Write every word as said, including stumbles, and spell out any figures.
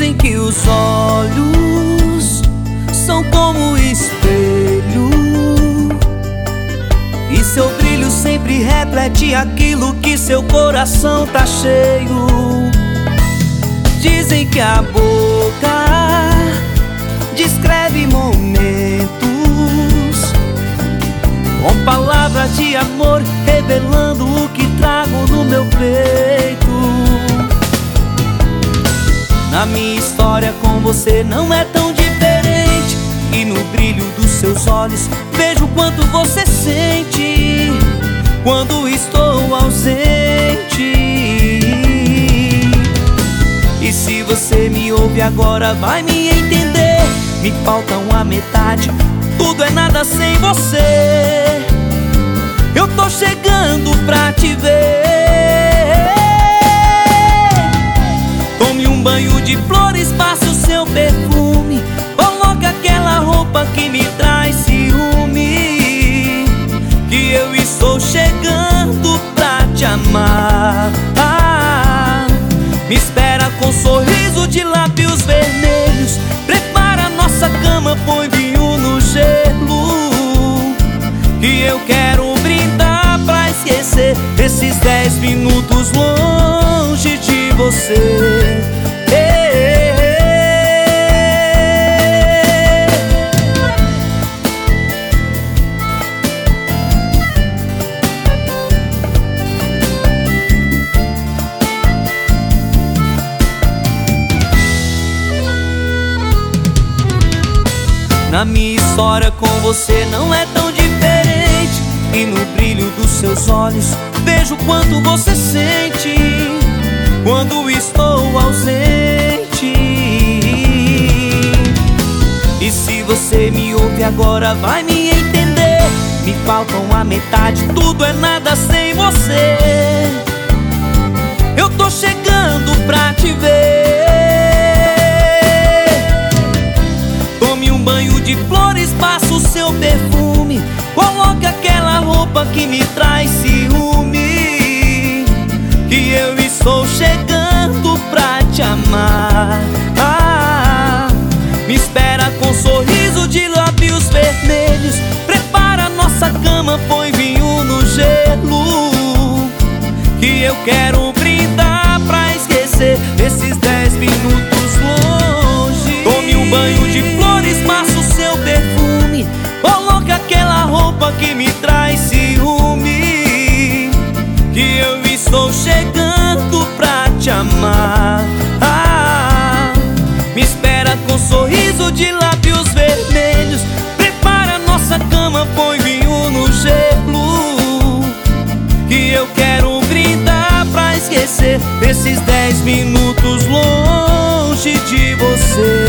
Dizem que os olhos são como espelho, e seu brilho sempre reflete aquilo que seu coração tá cheio. Dizem que a boca descreve momentos com palavras de amor, revelando o que trago no meu peito. Na minha história com você não é tão diferente, e no brilho dos seus olhos vejo o quanto você sente quando estou ausente. E se você me ouve agora vai me entender. Me faltam a metade, tudo é nada sem você. Eu tô chegando pra te ver. Tome um banho de flores, passe o seu perfume, coloque aquela roupa que me traz ciúme, que eu estou chegando pra te amar. Ah, me espera com um sorriso de lábios vermelhos, prepara nossa cama, põe vinho no gelo, que eu quero brindar pra esquecer esses dez minutos longe de você. Na minha história com você não é tão diferente, e no brilho dos seus olhos vejo o quanto você sente quando estou ausente. E se você me ouve agora vai me entender. Me faltam a metade, tudo é nada sem você. Eu tô chegando pra te ver. Tome um banho de flores, passa o seu perfume, coloque aquela roupa que me traz ciúme, que eu estou chegando pra te amar. Ah, me espera com um sorriso de lábios vermelhos, prepara nossa cama, põe vinho no gelo, que eu quero brindar pra esquecer esses dez minutos longe. Tome um banho de flores, passa o seu perfume, coloque aquela roupa que me traz ciúme, que eu estou chegando pra te amar. Ah, me espera com um sorriso de lábios vermelhos, prepara nossa cama, põe vinho no gelo, que eu quero brindar pra esquecer esses dez minutos longe de você.